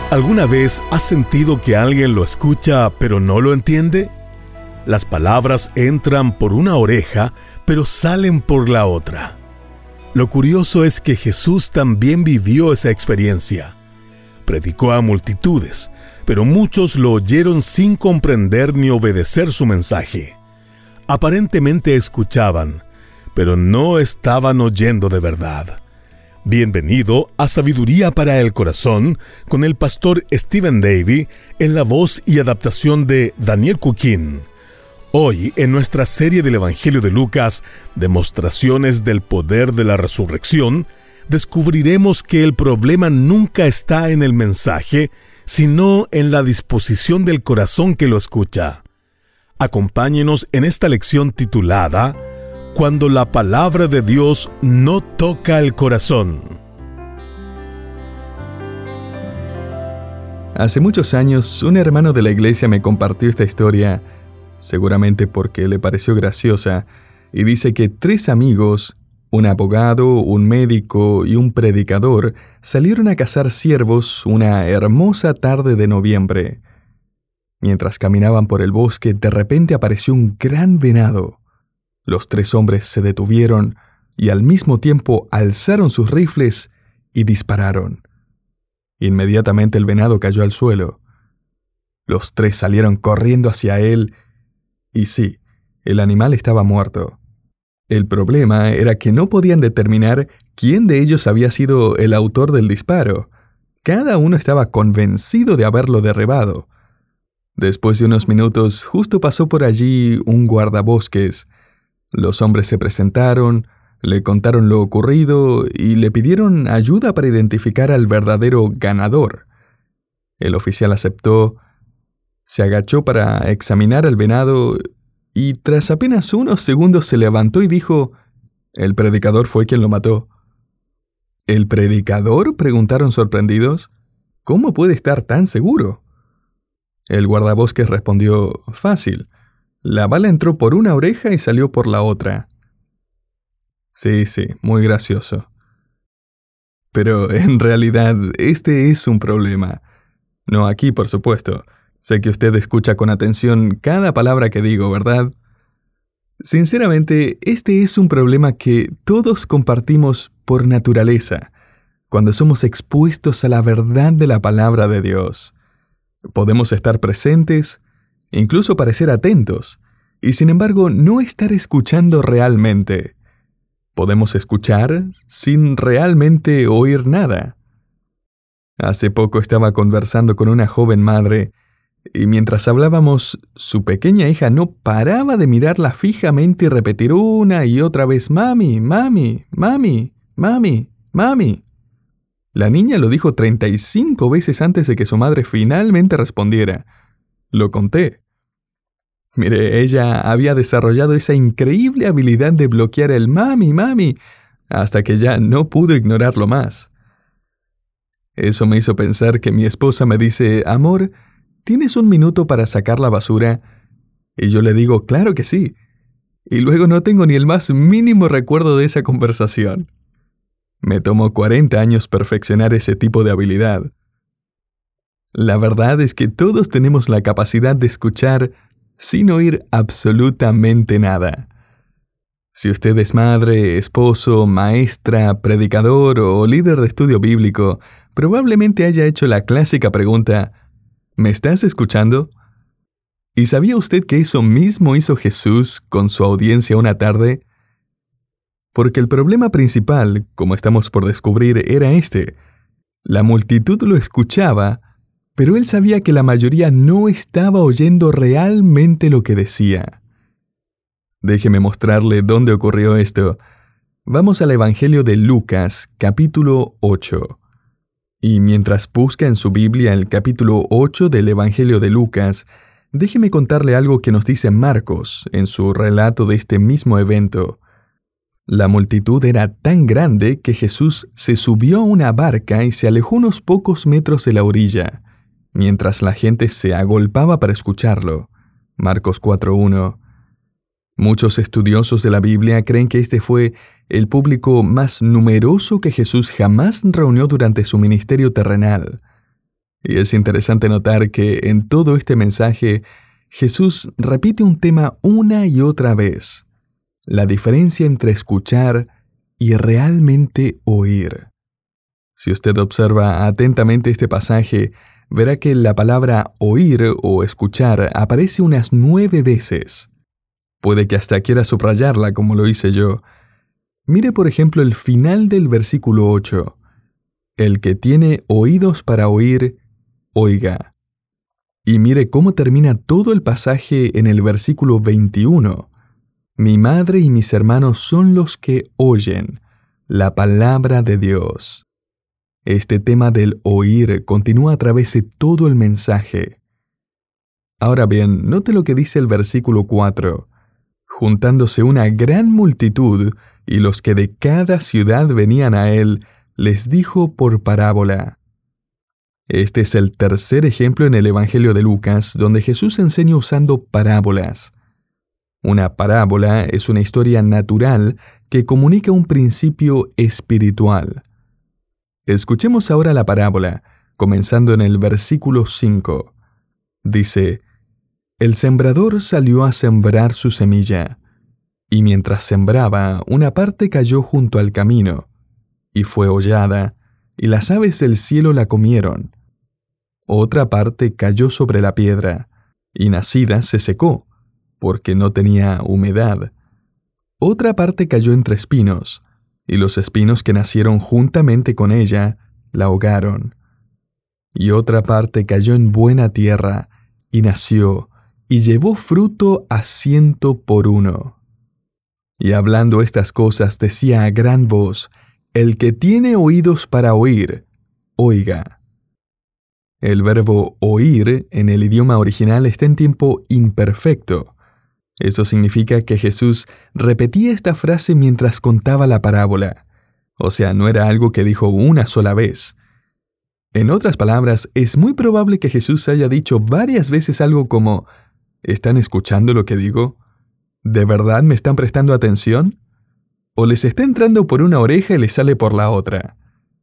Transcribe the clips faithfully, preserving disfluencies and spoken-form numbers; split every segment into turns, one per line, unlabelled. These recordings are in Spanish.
¿Alguna vez has sentido que alguien lo escucha pero no lo entiende? Las palabras entran por una oreja, pero salen por la otra. Lo curioso es que Jesús también vivió esa experiencia. Predicó a multitudes, pero muchos lo oyeron sin comprender ni obedecer su mensaje. Aparentemente escuchaban, pero no estaban oyendo de verdad. Bienvenido a Sabiduría para el Corazón con el pastor Stephen Davey en la voz y adaptación de Daniel Cuquín. Hoy, en nuestra serie del Evangelio de Lucas, Demostraciones del Poder de la Resurrección, descubriremos que el problema nunca está en el mensaje, sino en la disposición del corazón que lo escucha. Acompáñenos en esta lección titulada Cuando la palabra de Dios no toca el corazón.
Hace muchos años, un hermano de la iglesia me compartió esta historia, seguramente porque le pareció graciosa, y dice que tres amigos, un abogado, un médico y un predicador, salieron a cazar ciervos una hermosa tarde de noviembre. Mientras caminaban por el bosque, de repente apareció un gran venado. Los tres hombres se detuvieron y al mismo tiempo alzaron sus rifles y dispararon. Inmediatamente el venado cayó al suelo. Los tres salieron corriendo hacia él y sí, el animal estaba muerto. El problema era que no podían determinar quién de ellos había sido el autor del disparo. Cada uno estaba convencido de haberlo derribado. Después de unos minutos, justo pasó por allí un guardabosques. Los hombres se presentaron, le contaron lo ocurrido y le pidieron ayuda para identificar al verdadero ganador. El oficial aceptó, se agachó para examinar al venado y tras apenas unos segundos se levantó y dijo: «El predicador fue quien lo mató». «¿El predicador?», preguntaron sorprendidos. «¿Cómo puede estar tan seguro?». El guardabosques respondió: «Fácil. La bala entró por una oreja y salió por la otra». Sí, sí, muy gracioso. Pero en realidad este es un problema. No aquí, por supuesto. Sé que usted escucha con atención cada palabra que digo, ¿verdad? Sinceramente, este es un problema que todos compartimos por naturaleza, cuando somos expuestos a la verdad de la palabra de Dios. Podemos estar presentes, incluso parecer atentos, y sin embargo no estar escuchando realmente. Podemos escuchar sin realmente oír nada. Hace poco estaba conversando con una joven madre, y mientras hablábamos, su pequeña hija no paraba de mirarla fijamente y repetir una y otra vez: «Mami, mami, mami, mami, mami». La niña lo dijo treinta y cinco veces antes de que su madre finalmente respondiera. Lo conté. Mire, ella había desarrollado esa increíble habilidad de bloquear el «mami, mami», hasta que ya no pudo ignorarlo más. Eso me hizo pensar que mi esposa me dice: «Amor, ¿tienes un minuto para sacar la basura?». Y yo le digo: «Claro que sí». Y luego no tengo ni el más mínimo recuerdo de esa conversación. Me tomó cuarenta años perfeccionar ese tipo de habilidad. La verdad es que todos tenemos la capacidad de escuchar sin oír absolutamente nada. Si usted es madre, esposo, maestra, predicador o líder de estudio bíblico, probablemente haya hecho la clásica pregunta: ¿me estás escuchando? ¿Y sabía usted que eso mismo hizo Jesús con su audiencia una tarde? Porque el problema principal, como estamos por descubrir, era este. La multitud lo escuchaba, pero él sabía que la mayoría no estaba oyendo realmente lo que decía. Déjeme mostrarle dónde ocurrió esto. Vamos al Evangelio de Lucas, capítulo ocho. Y mientras busca en su Biblia el capítulo ocho del Evangelio de Lucas, déjeme contarle algo que nos dice Marcos en su relato de este mismo evento. La multitud era tan grande que Jesús se subió a una barca y se alejó unos pocos metros de la orilla, mientras la gente se agolpaba para escucharlo. Marcos cuatro uno. Muchos estudiosos de la Biblia creen que este fue el público más numeroso que Jesús jamás reunió durante su ministerio terrenal. Y es interesante notar que en todo este mensaje, Jesús repite un tema una y otra vez: la diferencia entre escuchar y realmente oír. Si usted observa atentamente este pasaje, verá que la palabra oír o escuchar aparece unas nueve veces. Puede que hasta quiera subrayarla como lo hice yo. Mire por ejemplo el final del versículo ocho. El que tiene oídos para oír, oiga. Y mire cómo termina todo el pasaje en el versículo veintiuno. Mi madre y mis hermanos son los que oyen la palabra de Dios. Este tema del oír continúa a través de todo el mensaje. Ahora bien, note lo que dice el versículo cuatro. Juntándose una gran multitud, y los que de cada ciudad venían a él, les dijo por parábola. Este es el tercer ejemplo en el Evangelio de Lucas, donde Jesús enseña usando parábolas. Una parábola es una historia natural que comunica un principio espiritual. Escuchemos ahora la parábola, comenzando en el versículo cinco. Dice: El sembrador salió a sembrar su semilla, y mientras sembraba, una parte cayó junto al camino, y fue hollada, y las aves del cielo la comieron. Otra parte cayó sobre la piedra, y nacida se secó, porque no tenía humedad. Otra parte cayó entre espinos, y los espinos que nacieron juntamente con ella la ahogaron. Y otra parte cayó en buena tierra, y nació, y llevó fruto a ciento por uno. Y hablando estas cosas decía a gran voz: El que tiene oídos para oír, oiga. El verbo oír en el idioma original está en tiempo imperfecto. Eso significa que Jesús repetía esta frase mientras contaba la parábola. O sea, no era algo que dijo una sola vez. En otras palabras, es muy probable que Jesús haya dicho varias veces algo como: ¿están escuchando lo que digo? ¿De verdad me están prestando atención? ¿O les está entrando por una oreja y les sale por la otra?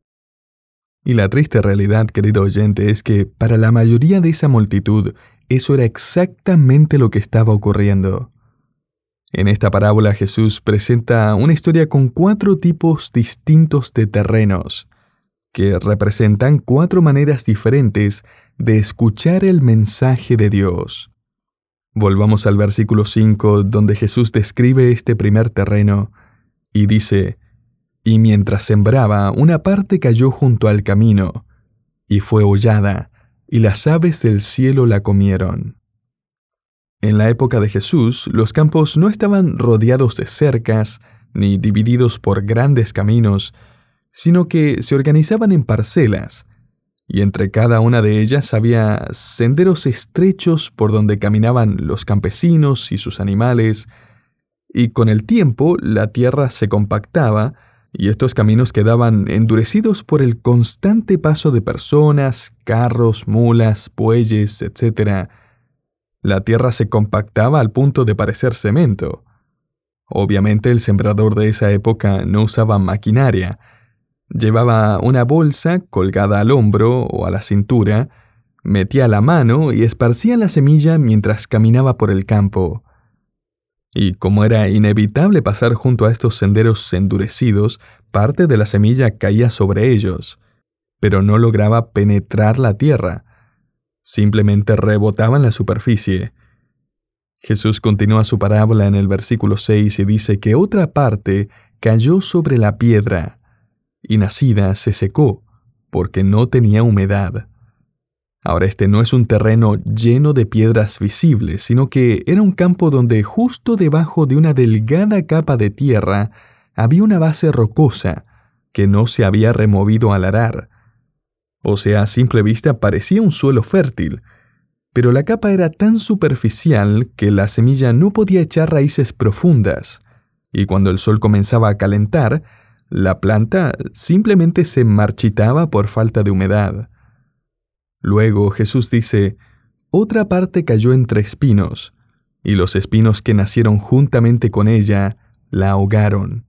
Y la triste realidad, querido oyente, es que para la mayoría de esa multitud, eso era exactamente lo que estaba ocurriendo. En esta parábola Jesús presenta una historia con cuatro tipos distintos de terrenos, que representan cuatro maneras diferentes de escuchar el mensaje de Dios. Volvamos al versículo cinco, donde Jesús describe este primer terreno, y dice: Y mientras sembraba, una parte cayó junto al camino, y fue hollada, y las aves del cielo la comieron. En la época de Jesús, los campos no estaban rodeados de cercas, ni divididos por grandes caminos, sino que se organizaban en parcelas, y entre cada una de ellas había senderos estrechos por donde caminaban los campesinos y sus animales, y con el tiempo la tierra se compactaba, y estos caminos quedaban endurecidos por el constante paso de personas, carros, mulas, bueyes, etcétera. La tierra se compactaba al punto de parecer cemento. Obviamente el sembrador de esa época no usaba maquinaria. Llevaba una bolsa colgada al hombro o a la cintura, metía la mano y esparcía la semilla mientras caminaba por el campo. Y como era inevitable pasar junto a estos senderos endurecidos, parte de la semilla caía sobre ellos, pero no lograba penetrar la tierra. Simplemente rebotaba en la superficie. Jesús continúa su parábola en el versículo seis y dice que otra parte cayó sobre la piedra, y nacida se secó, porque no tenía humedad. Ahora este no es un terreno lleno de piedras visibles, sino que era un campo donde justo debajo de una delgada capa de tierra había una base rocosa que no se había removido al arar. O sea, a simple vista parecía un suelo fértil, pero la capa era tan superficial que la semilla no podía echar raíces profundas, y cuando el sol comenzaba a calentar, la planta simplemente se marchitaba por falta de humedad. Luego Jesús dice: otra parte cayó entre espinos, y los espinos que nacieron juntamente con ella la ahogaron.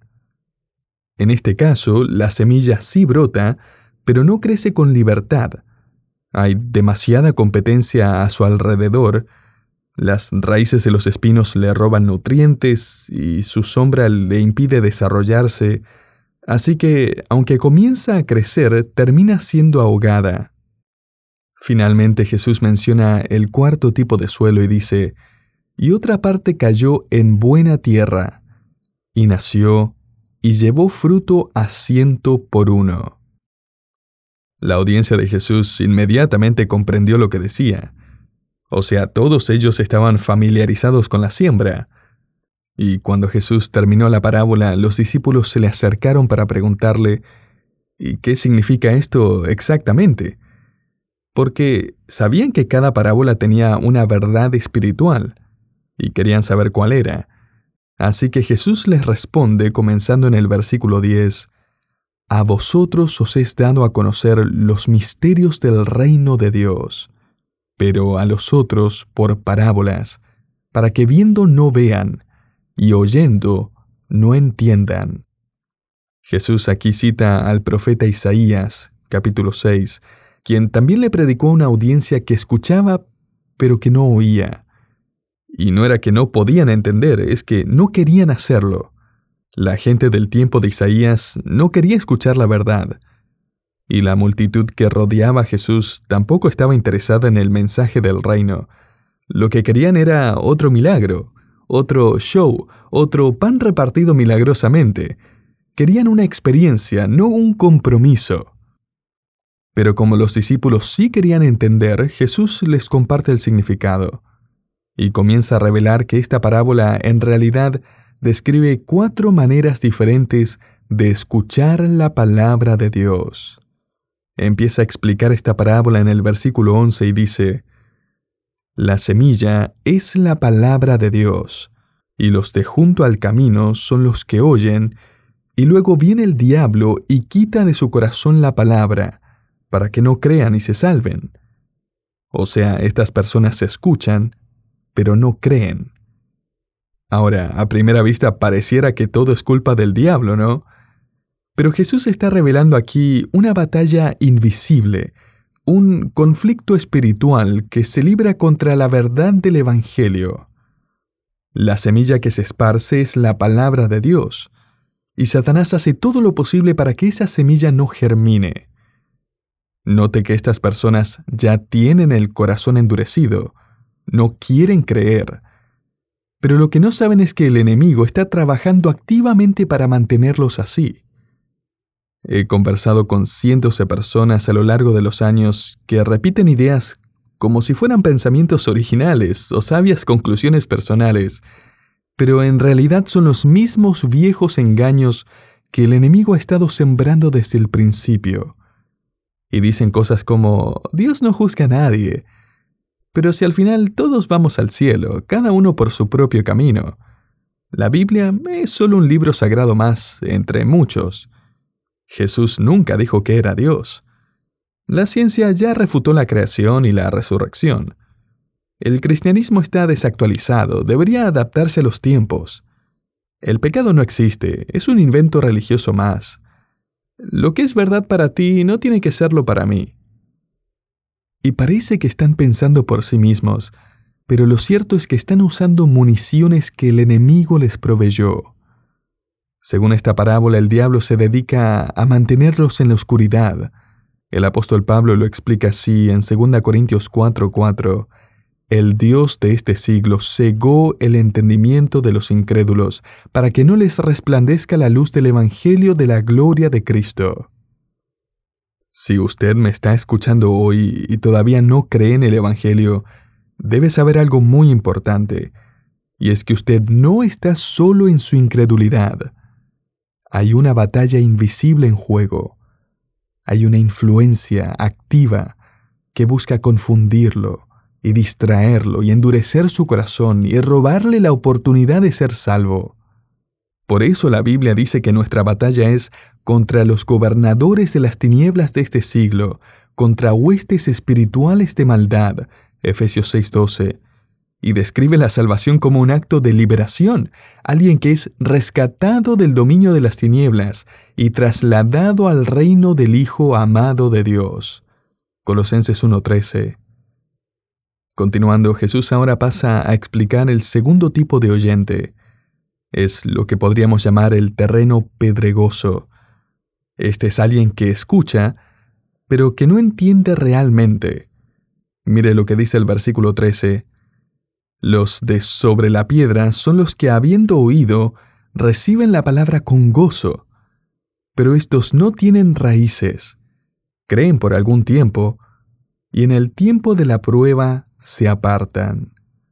En este caso, la semilla sí brota, pero no crece con libertad. Hay demasiada competencia a su alrededor. Las raíces de los espinos le roban nutrientes y su sombra le impide desarrollarse. Así que, aunque comienza a crecer, termina siendo ahogada. Finalmente Jesús menciona el cuarto tipo de suelo y dice, «Y otra parte cayó en buena tierra, y nació, y llevó fruto a ciento por uno». La audiencia de Jesús inmediatamente comprendió lo que decía. O sea, todos ellos estaban familiarizados con la siembra. Y cuando Jesús terminó la parábola, los discípulos se le acercaron para preguntarle, ¿y qué significa esto exactamente? Porque sabían que cada parábola tenía una verdad espiritual, y querían saber cuál era. Así que Jesús les responde comenzando en el versículo diez, «A vosotros os es dado a conocer los misterios del reino de Dios, pero a los otros por parábolas, para que viendo no vean, y oyendo no entiendan». Jesús aquí cita al profeta Isaías, capítulo seis, quien también le predicó a una audiencia que escuchaba, pero que no oía. Y no era que no podían entender, es que no querían hacerlo. La gente del tiempo de Isaías no quería escuchar la verdad. Y la multitud que rodeaba a Jesús tampoco estaba interesada en el mensaje del reino. Lo que querían era otro milagro, otro show, otro pan repartido milagrosamente. Querían una experiencia, no un compromiso. Pero como los discípulos sí querían entender, Jesús les comparte el significado. Y comienza a revelar que esta parábola en realidad describe cuatro maneras diferentes de escuchar la palabra de Dios. Empieza a explicar esta parábola en el versículo once y dice, «La semilla es la palabra de Dios, y los de junto al camino son los que oyen, y luego viene el diablo y quita de su corazón la palabra, para que no crean y se salven». O sea, estas personas escuchan, pero no creen. Ahora, a primera vista pareciera que todo es culpa del diablo, ¿no? Pero Jesús está revelando aquí una batalla invisible, un conflicto espiritual que se libra contra la verdad del Evangelio. La semilla que se esparce es la palabra de Dios, y Satanás hace todo lo posible para que esa semilla no germine. Note que estas personas ya tienen el corazón endurecido, no quieren creer. Pero lo que no saben es que el enemigo está trabajando activamente para mantenerlos así. He conversado con cientos de personas a lo largo de los años que repiten ideas como si fueran pensamientos originales o sabias conclusiones personales, pero en realidad son los mismos viejos engaños que el enemigo ha estado sembrando desde el principio. Y dicen cosas como, Dios no juzga a nadie. Pero si al final todos vamos al cielo, cada uno por su propio camino. La Biblia es solo un libro sagrado más, entre muchos. Jesús nunca dijo que era Dios. La ciencia ya refutó la creación y la resurrección. El cristianismo está desactualizado, debería adaptarse a los tiempos. El pecado no existe, es un invento religioso más. Lo que es verdad para ti no tiene que serlo para mí. Y parece que están pensando por sí mismos, pero lo cierto es que están usando municiones que el enemigo les proveyó. Según esta parábola, el diablo se dedica a mantenerlos en la oscuridad. El apóstol Pablo lo explica así en segunda Corintios cuatro cuatro. El Dios de este siglo cegó el entendimiento de los incrédulos para que no les resplandezca la luz del evangelio de la gloria de Cristo. Si usted me está escuchando hoy y todavía no cree en el evangelio, debe saber algo muy importante, y es que usted no está solo en su incredulidad. Hay una batalla invisible en juego. Hay una influencia activa que busca confundirlo y distraerlo y endurecer su corazón y robarle la oportunidad de ser salvo. Por eso la Biblia dice que nuestra batalla es contra los gobernadores de las tinieblas de este siglo, contra huestes espirituales de maldad, Efesios seis doce, y describe la salvación como un acto de liberación, alguien que es rescatado del dominio de las tinieblas y trasladado al reino del Hijo amado de Dios. Colosenses uno trece. Continuando, Jesús ahora pasa a explicar el segundo tipo de oyente. Es lo que podríamos llamar el terreno pedregoso. Este es alguien que escucha, pero que no entiende realmente. Mire lo que dice el versículo trece. Los de sobre la piedra son los que, habiendo oído, reciben la palabra con gozo, pero estos no tienen raíces. Creen por algún tiempo, y en el tiempo de la prueba se apartan.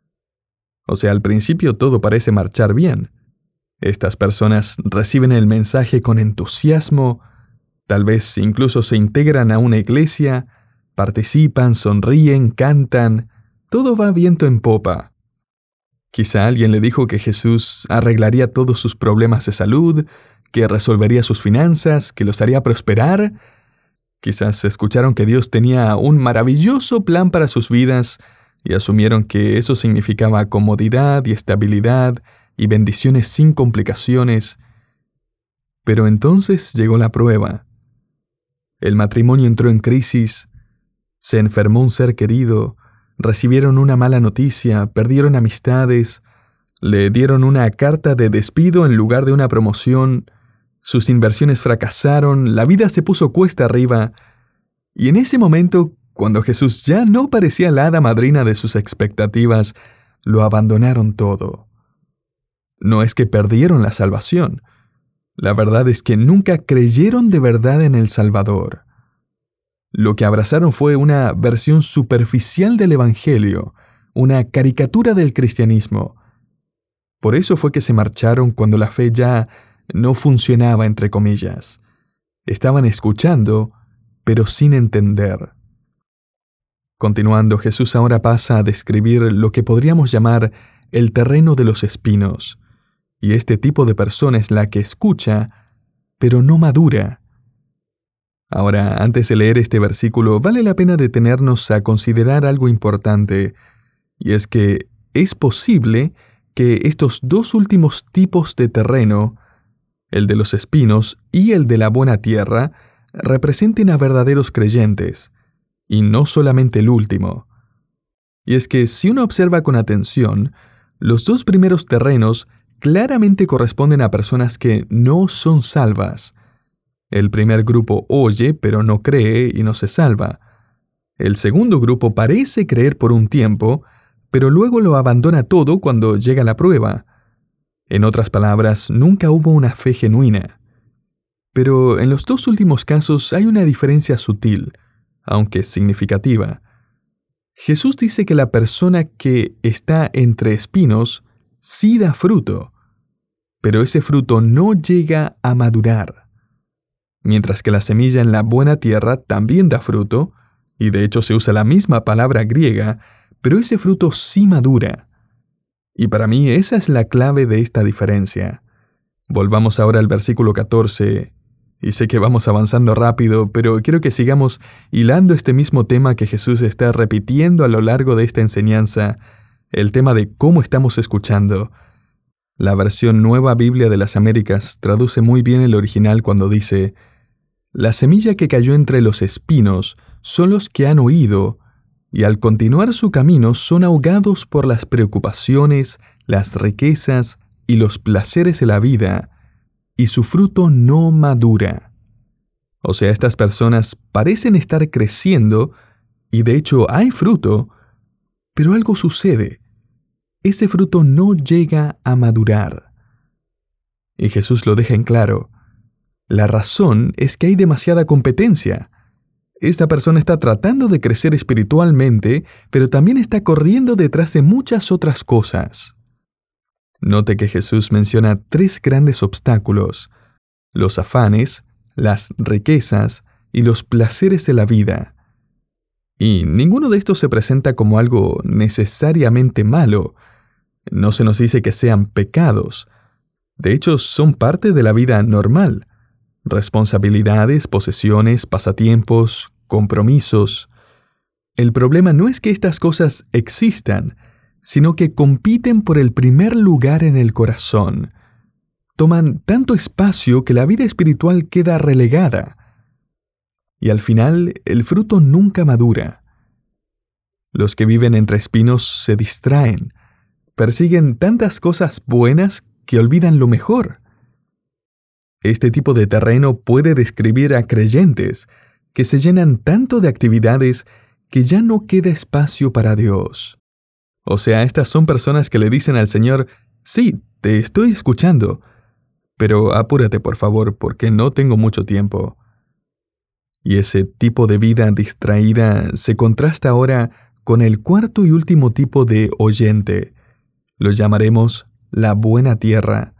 O sea, al principio todo parece marchar bien. Estas personas reciben el mensaje con entusiasmo, tal vez incluso se integran a una iglesia, participan, sonríen, cantan, todo va viento en popa. Quizá alguien le dijo que Jesús arreglaría todos sus problemas de salud, que resolvería sus finanzas, que los haría prosperar. Quizás escucharon que Dios tenía un maravilloso plan para sus vidas y asumieron que eso significaba comodidad y estabilidad y bendiciones sin complicaciones. Pero entonces llegó la prueba. El matrimonio entró en crisis, se enfermó un ser querido, recibieron una mala noticia, perdieron amistades, le dieron una carta de despido en lugar de una promoción, sus inversiones fracasaron, la vida se puso cuesta arriba, y en ese momento, cuando Jesús ya no parecía la hada madrina de sus expectativas, lo abandonaron todo. No es que perdieron la salvación. La verdad es que nunca creyeron de verdad en el Salvador. Lo que abrazaron fue una versión superficial del Evangelio, una caricatura del cristianismo. Por eso fue que se marcharon cuando la fe ya no funcionaba, entre comillas. Estaban escuchando, pero sin entender. Continuando, Jesús ahora pasa a describir lo que podríamos llamar el terreno de los espinos. Y este tipo de persona es la que escucha, pero no madura. Ahora, antes de leer este versículo, vale la pena detenernos a considerar algo importante, y es que es posible que estos dos últimos tipos de terreno, el de los espinos y el de la buena tierra, representen a verdaderos creyentes, y no solamente el último. Y es que si uno observa con atención, los dos primeros terrenos claramente corresponden a personas que no son salvas. El primer grupo oye, pero no cree y no se salva. El segundo grupo parece creer por un tiempo, pero luego lo abandona todo cuando llega la prueba. En otras palabras, nunca hubo una fe genuina. Pero en los dos últimos casos hay una diferencia sutil, aunque significativa. Jesús dice que la persona que está entre espinos sí da fruto, pero ese fruto no llega a madurar. Mientras que la semilla en la buena tierra también da fruto, y de hecho se usa la misma palabra griega, pero ese fruto sí madura. Y para mí esa es la clave de esta diferencia. Volvamos ahora al versículo catorce, y sé que vamos avanzando rápido, pero quiero que sigamos hilando este mismo tema que Jesús está repitiendo a lo largo de esta enseñanza, el tema de cómo estamos escuchando. La versión Nueva Biblia de las Américas traduce muy bien el original cuando dice: la semilla que cayó entre los espinos son los que han oído, y al continuar su camino son ahogados por las preocupaciones, las riquezas y los placeres de la vida, y su fruto no madura. O sea, estas personas parecen estar creciendo, y de hecho hay fruto, pero algo sucede. Ese fruto no llega a madurar. Y Jesús lo deja en claro. La razón es que hay demasiada competencia. Esta persona está tratando de crecer espiritualmente, pero también está corriendo detrás de muchas otras cosas. Note que Jesús menciona tres grandes obstáculos: los afanes, las riquezas y los placeres de la vida. Y ninguno de estos se presenta como algo necesariamente malo. No se nos dice que sean pecados. De hecho, son parte de la vida normal. Responsabilidades, posesiones, pasatiempos, compromisos. El problema no es que estas cosas existan, sino que compiten por el primer lugar en el corazón. Toman tanto espacio que la vida espiritual queda relegada. y al final el fruto nunca madura. Los que viven entre espinos se distraen, persiguen tantas cosas buenas que olvidan lo mejor. Este tipo de terreno puede describir a creyentes que se llenan tanto de actividades que ya no queda espacio para Dios. O sea, estas son personas que le dicen al Señor: sí, te estoy escuchando, pero apúrate por favor porque no tengo mucho tiempo. Y ese tipo de vida distraída se contrasta ahora con el cuarto y último tipo de oyente. Lo llamaremos la buena tierra.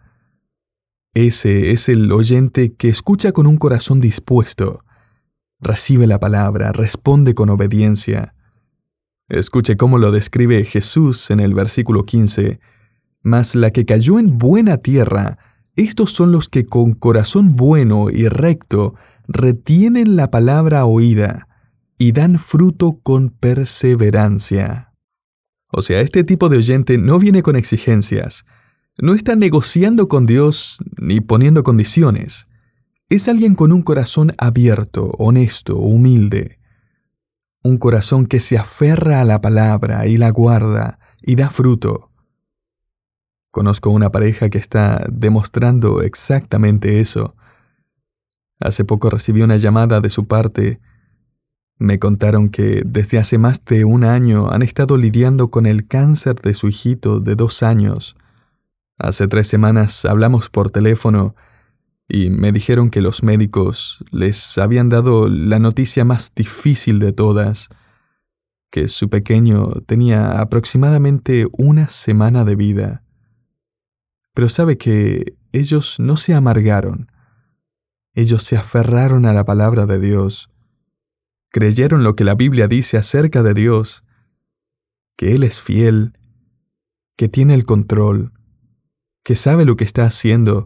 Ese es el oyente que escucha con un corazón dispuesto, recibe la palabra, responde con obediencia. Escuche cómo lo describe Jesús en el versículo quince. Mas la que cayó en buena tierra, estos son los que con corazón bueno y recto retienen la palabra oída y dan fruto con perseverancia. O sea, este tipo de oyente no viene con exigencias, no está negociando con Dios ni poniendo condiciones. Es alguien con un corazón abierto, honesto, humilde. Un corazón que se aferra a la palabra y la guarda y da fruto. Conozco una pareja que está demostrando exactamente eso. Hace poco recibí una llamada de su parte. Me contaron que desde hace más de un año han estado lidiando con el cáncer de su hijito de dos años. Hace tres semanas hablamos por teléfono y me dijeron que los médicos les habían dado la noticia más difícil de todas, que su pequeño tenía aproximadamente una semana de vida. Pero sabe que ellos no se amargaron. Ellos se aferraron a la palabra de Dios. Creyeron lo que la Biblia dice acerca de Dios, que Él es fiel, que tiene el control, que sabe lo que está haciendo,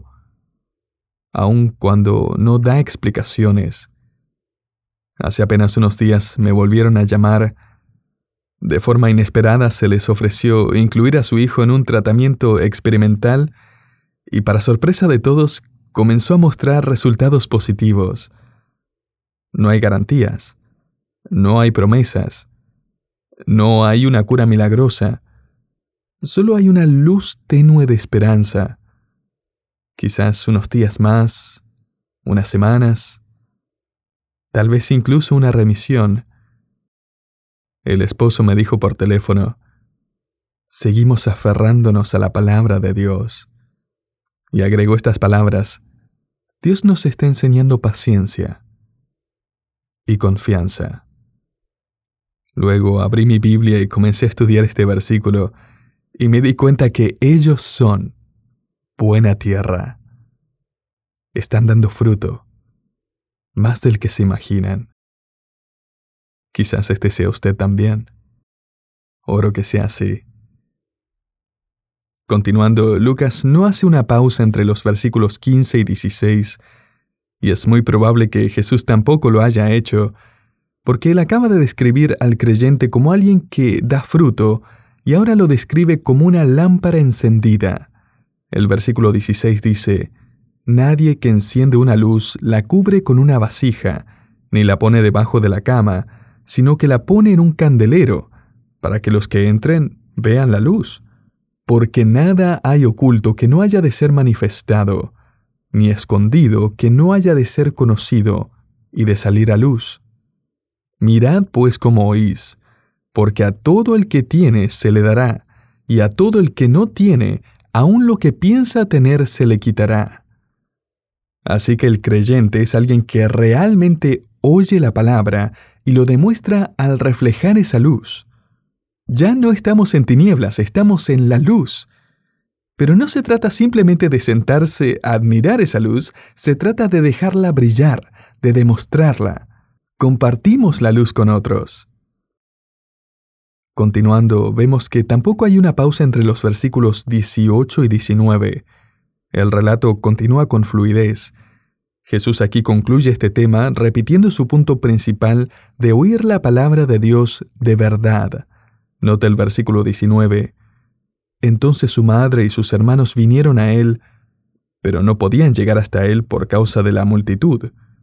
aun cuando no da explicaciones. Hace apenas unos días me volvieron a llamar. De forma inesperada se les ofreció incluir a su hijo en un tratamiento experimental y, para sorpresa de todos, comenzó a mostrar resultados positivos. No hay garantías, no hay promesas, no hay una cura milagrosa, solo hay una luz tenue de esperanza. Quizás unos días más, unas semanas, tal vez incluso una remisión. El esposo me dijo por teléfono: seguimos aferrándonos a la palabra de Dios. Y agregó estas palabras: Dios nos está enseñando paciencia y confianza. Luego abrí mi Biblia y comencé a estudiar este versículo y me di cuenta que ellos son buena tierra. Están dando fruto, más del que se imaginan. Quizás este sea usted también. Oro que sea así. Continuando, Lucas no hace una pausa entre los versículos quince y dieciséis, y es muy probable que Jesús tampoco lo haya hecho, porque él acaba de describir al creyente como alguien que da fruto, y ahora lo describe como una lámpara encendida. El versículo dieciséis dice: nadie que enciende una luz la cubre con una vasija, ni la pone debajo de la cama, sino que la pone en un candelero, para que los que entren vean la luz. Porque nada hay oculto que no haya de ser manifestado, ni escondido que no haya de ser conocido y de salir a luz. Mirad pues cómo oís, porque a todo el que tiene se le dará, y a todo el que no tiene, aun lo que piensa tener se le quitará. Así que el creyente es alguien que realmente oye la palabra y lo demuestra al reflejar esa luz. Ya no estamos en tinieblas, estamos en la luz. Pero no se trata simplemente de sentarse a admirar esa luz, se trata de dejarla brillar, de demostrarla. Compartimos la luz con otros. Continuando, vemos que tampoco hay una pausa entre los versículos dieciocho y diecinueve. El relato continúa con fluidez. Jesús aquí concluye este tema repitiendo su punto principal de oír la palabra de Dios de verdad. Nota el versículo diecinueve. Entonces su madre y sus hermanos vinieron a él, pero no podían llegar hasta él por causa de la multitud.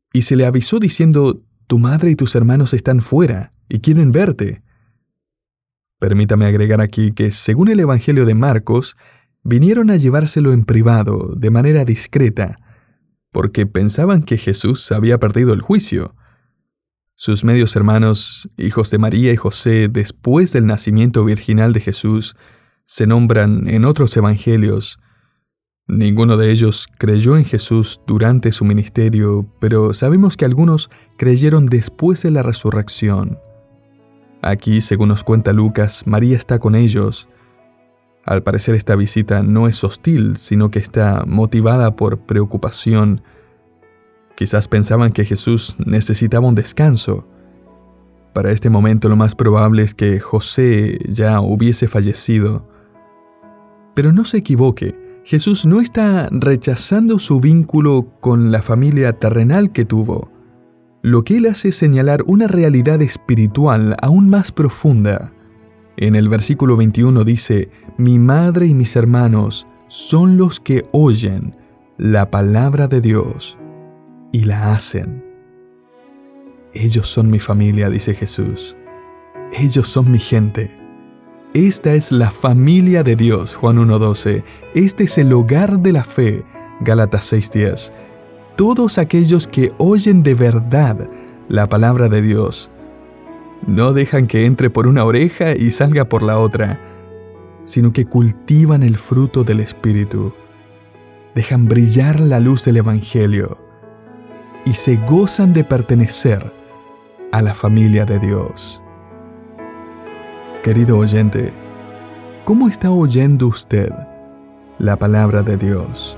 y se le avisó diciendo: «Tu madre y tus hermanos están fuera y quieren verte». Permítame agregar aquí que, según el Evangelio de Marcos, vinieron a llevárselo en privado, de manera discreta, porque pensaban que Jesús había perdido el juicio. Sus medios hermanos, hijos de María y José, después del nacimiento virginal de Jesús, se nombran en otros evangelios. Ninguno de ellos creyó en Jesús durante su ministerio, pero sabemos que algunos creyeron después de la resurrección. Aquí, según nos cuenta Lucas, María está con ellos. Al parecer, esta visita no es hostil, sino que está motivada por preocupación. Quizás pensaban que Jesús necesitaba un descanso. Para este momento lo más probable es que José ya hubiese fallecido. Pero no se equivoque, Jesús no está rechazando su vínculo con la familia terrenal que tuvo. Lo que él hace es señalar una realidad espiritual aún más profunda. En el versículo veintiuno dice: «Mi madre y mis hermanos son los que oyen la palabra de Dios y la hacen». Ellos son mi familia, dice Jesús. Ellos son mi gente. Esta es la familia de Dios, Juan uno doce. Este es el hogar de la fe, Gálatas seis diez. Todos aquellos que oyen de verdad la palabra de Dios no dejan que entre por una oreja y salga por la otra, sino que cultivan el fruto del Espíritu, dejan brillar la luz del Evangelio y se gozan de pertenecer a la familia de Dios. Querido oyente, ¿cómo está oyendo usted la palabra de Dios?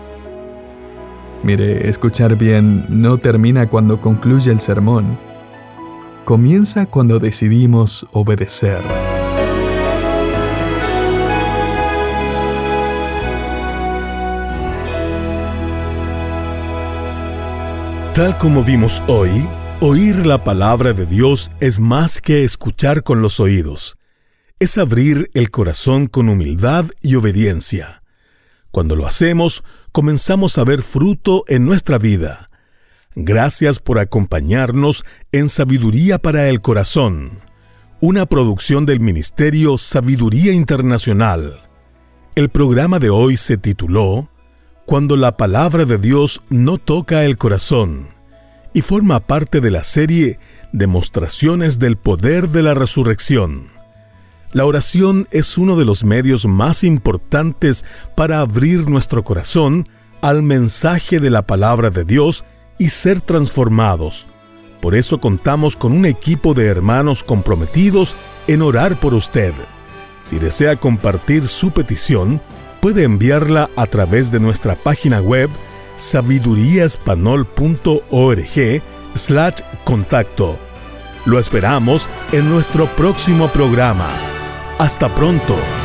Mire, escuchar bien no termina cuando concluye el sermón. Comienza cuando decidimos obedecer.
Tal como vimos hoy, oír la palabra de Dios es más que escuchar con los oídos. Es abrir el corazón con humildad y obediencia. Cuando lo hacemos, comenzamos a ver fruto en nuestra vida. Gracias por acompañarnos en Sabiduría para el Corazón, una producción del Ministerio Sabiduría Internacional. El programa de hoy se tituló Cuando la palabra de Dios no toca el corazón, y forma parte de la serie Demostraciones del Poder de la Resurrección. La oración es uno de los medios más importantes para abrir nuestro corazón al mensaje de la palabra de Dios y ser transformados. Por eso contamos con un equipo de hermanos comprometidos en orar por usted. Si desea compartir su petición, puede enviarla a través de nuestra página web sabiduriaespanol.org slash contacto. Lo esperamos en nuestro próximo programa. Hasta pronto.